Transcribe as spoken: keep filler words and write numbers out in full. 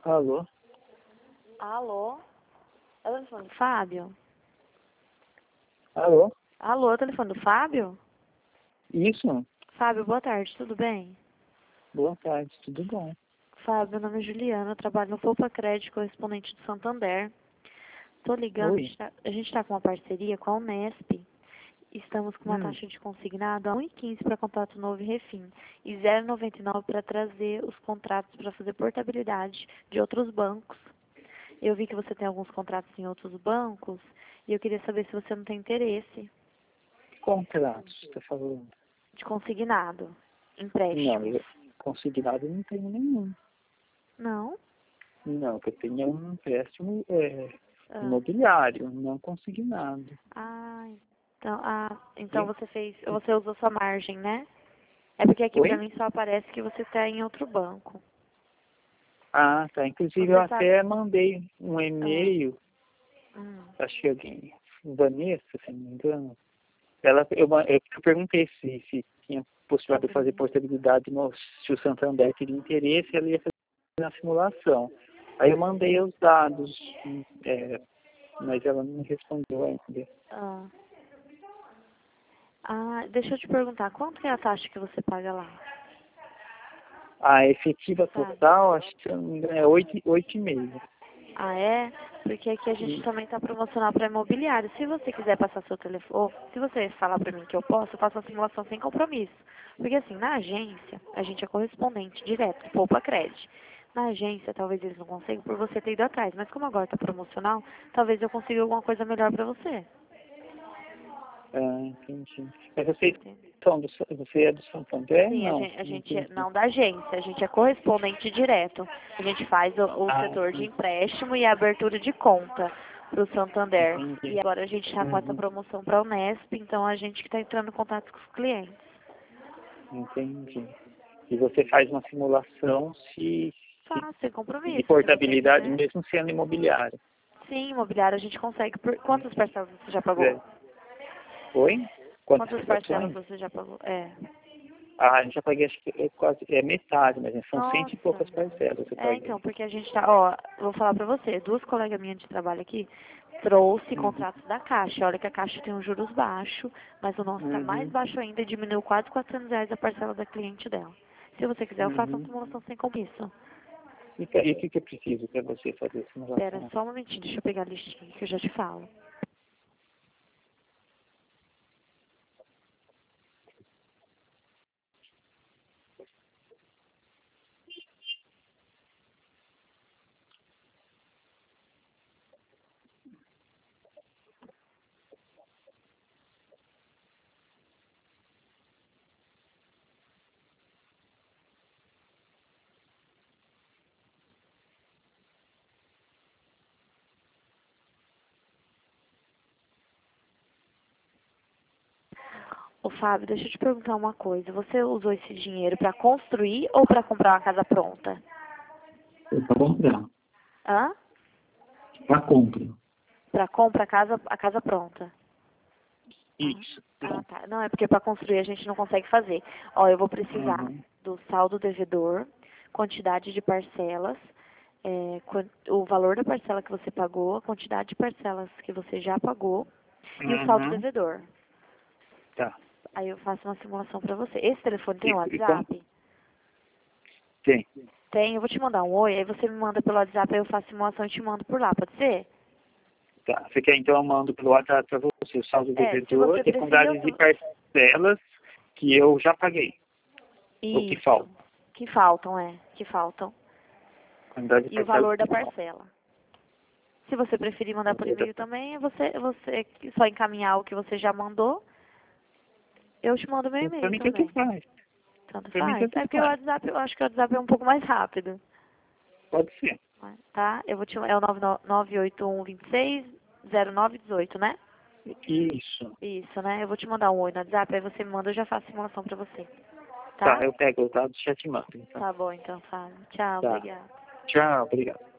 Alô? Alô? É o telefone do Fábio? Alô? Alô, é o telefone do Fábio? Isso? Fábio, boa tarde, tudo bem? Boa tarde, tudo bom? Fábio, meu nome é Juliana, eu trabalho no Poupa Crédito, correspondente do Santander. Tô ligando, Oi? a gente está com uma parceria com a Unesp. Estamos com uma Hum, taxa de consignado a um vírgula quinze para contrato novo e refim e zero vírgula noventa e nove para trazer os contratos para fazer portabilidade de outros bancos. Eu vi que você tem alguns contratos em outros bancos e eu queria saber se você não tem interesse contratos, você tá falando? de consignado, Não, empréstimos. eu, consignado eu não tenho nenhum. Não? Não, o que eu tenho é um empréstimo é, Ah, imobiliário, não consignado. ah, então, ah, então E- você fez, você usou sua margem, né? É porque aqui pra Oi? mim só aparece que você está em outro banco. Ah, tá. Inclusive eu Você sabe? até mandei um Ah, e-mail, hum, acho que alguém, Vanessa, se não me engano. Ela, eu, ma- eu perguntei se, se tinha possibilidade de fazer sobre. portabilidade, no, se o Santander teria interesse, ela ia fazer na simulação. Aí eu mandei os dados, é, mas ela não me respondeu ainda. Ah, ah, deixa eu te perguntar, quanto que é a taxa que você paga lá? A efetiva Sabe? total, acho que se eu não me engano, é oito oito e meio. Ah, é? Porque aqui a gente E, também está promocional para imobiliário. Se você quiser passar seu telefone, se você falar para mim que eu posso, eu faço uma simulação sem compromisso. Porque assim, na agência, a gente é correspondente direto, poupa crédito. Na agência, talvez eles não consigam por você ter ido atrás. Mas como agora está promocional, talvez eu consiga alguma coisa melhor para você. ah, entendi. Mas vocês Entende? são do, você é do Santander? Sim, a Não, gente, a não gente é- entendi. não da agência, a gente é correspondente direto. A gente faz o, o Ah, setor de sim, empréstimo e a abertura de conta para o Santander. E entendi. agora a gente está com essa Uhum, promoção para a Unesp, então a gente que está entrando em contato com os clientes. entendi. E você faz uma simulação se, se Fácil, sem de compromisso, se você portabilidade, quiser. mesmo sendo imobiliário. Sim, imobiliário a gente consegue. Por... Quantas parcelas você já pagou? É. Oi? Quantas Quantas parcelas situações? você já pagou? É. Ah, eu já paguei acho que é quase é metade, mas são cento e Nossa. poucas parcelas eu É, paguei. então, porque a gente tá, ó, vou falar pra você, duas colegas minhas de trabalho aqui trouxe Uhum. contratos da Caixa. Olha que a Caixa tem um juros baixo, mas o nosso tá mais Uhum. baixo ainda e diminuiu quase quatrocentos reais a parcela da cliente dela. Se você quiser, eu faço uma Uhum. simulação sem compromisso. E ca- e o que, que eu preciso para você fazer a Espera simulação? só um momentinho, deixa eu pegar a listinha que eu já te falo. Ô Fábio, deixa eu te perguntar uma coisa. Você usou esse dinheiro pra construir ou pra comprar uma casa pronta? Para comprar. Hã? Para compra. Pra compra a casa, a casa pronta. Ah, Isso. ah, Pronto. tá. Não, é porque para construir a gente não consegue fazer. Ó, eu vou precisar Uhum. do saldo devedor, quantidade de parcelas, é, quan- o valor da parcela que você pagou, a quantidade de parcelas que você já pagou e o saldo Uhum. devedor. Tá. Aí eu faço uma simulação para você. Esse telefone tem E, um e como? WhatsApp? Tem. Tem, eu vou te mandar um oi, aí você me manda pelo WhatsApp, aí eu faço a simulação e te mando por lá, pode ser? Tá. Você quer então eu mando pelo WhatsApp para você o saldo É, se devedor você e com preferir, eu... dados de parcelas que eu já paguei. O que Isso. falta? Que faltam, é, que faltam. Quantidade de E o parcelas valor da que falta. parcela. Se você preferir mandar por Outra e-mail também, você, você só encaminhar o que você já mandou, eu te mando meu Para e-mail mim tanto também. faz. Tanto Para mim faz. tanto É porque o faz. WhatsApp, eu acho que o WhatsApp é um pouco mais rápido. Pode ser. Tá? Eu vou te é o nove nove oito um dois seis zero nove um oito, né? Isso. Isso, né? Eu vou te mandar um oi no WhatsApp, aí você me manda, eu já faço simulação pra você. Tá, Tá? eu pego os dados e já te mando, então. Tá bom, então, Fábio. Tchau, Tá. obrigada. Tchau, obrigado.